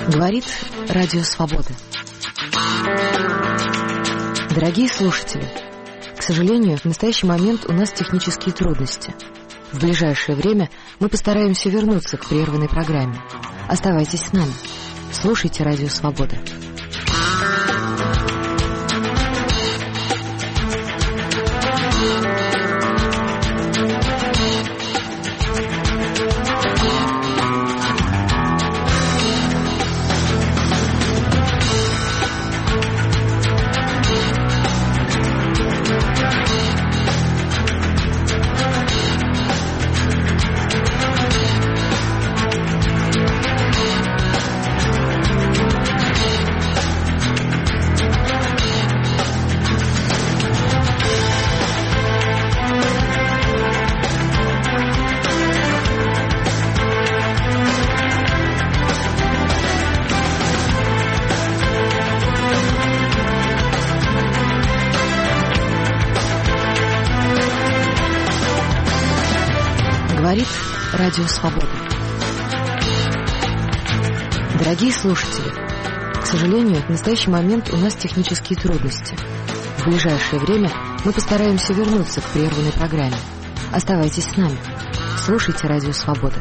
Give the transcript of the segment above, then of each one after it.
Говорит Радио Свобода. Дорогие слушатели, к сожалению, в настоящий момент у нас технические трудности. В ближайшее время мы постараемся вернуться к прерванной программе. Оставайтесь с нами. Слушайте Радио Свобода. Говорит Радио Свобода. Дорогие слушатели, к сожалению, в настоящий момент у нас технические трудности. В ближайшее время мы постараемся вернуться к прерванной программе. Оставайтесь с нами. Слушайте Радио Свобода.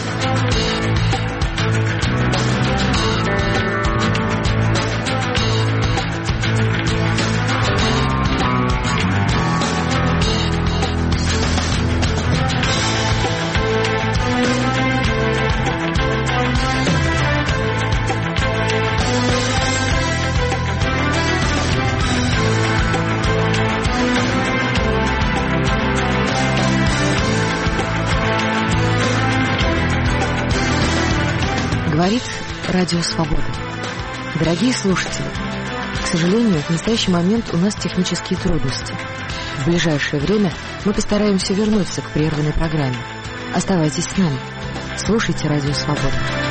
Говорит Радио Свобода. Дорогие слушатели, к сожалению, в настоящий момент у нас технические трудности. В ближайшее время мы постараемся вернуться к прерванной программе. Оставайтесь с нами. Слушайте Радио Свобода.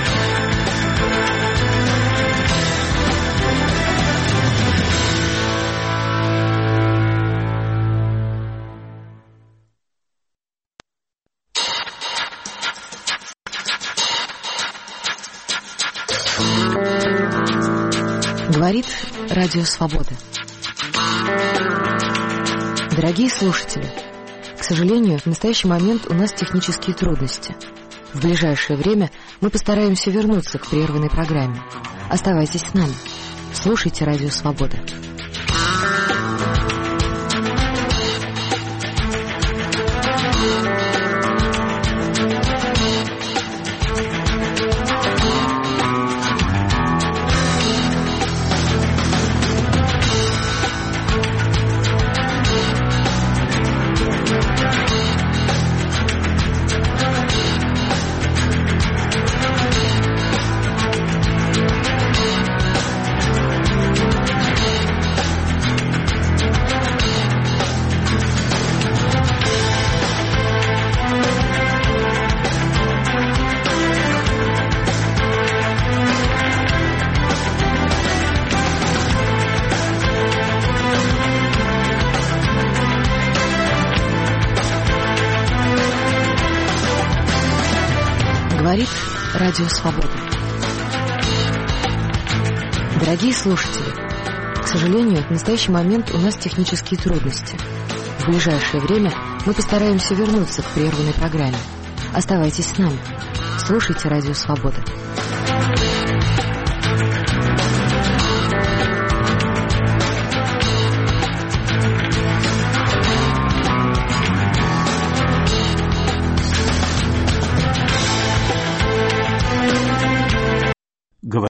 Говорит Радио Свобода. Дорогие слушатели, к сожалению, в настоящий момент у нас технические трудности. В ближайшее время мы постараемся вернуться к прерванной программе. Оставайтесь с нами. Слушайте Радио Свобода. Говорит Радио Свобода. Дорогие слушатели, к сожалению, в настоящий момент у нас технические трудности. В ближайшее время мы постараемся вернуться к прерванной программе. Оставайтесь с нами. Слушайте Радио Свобода.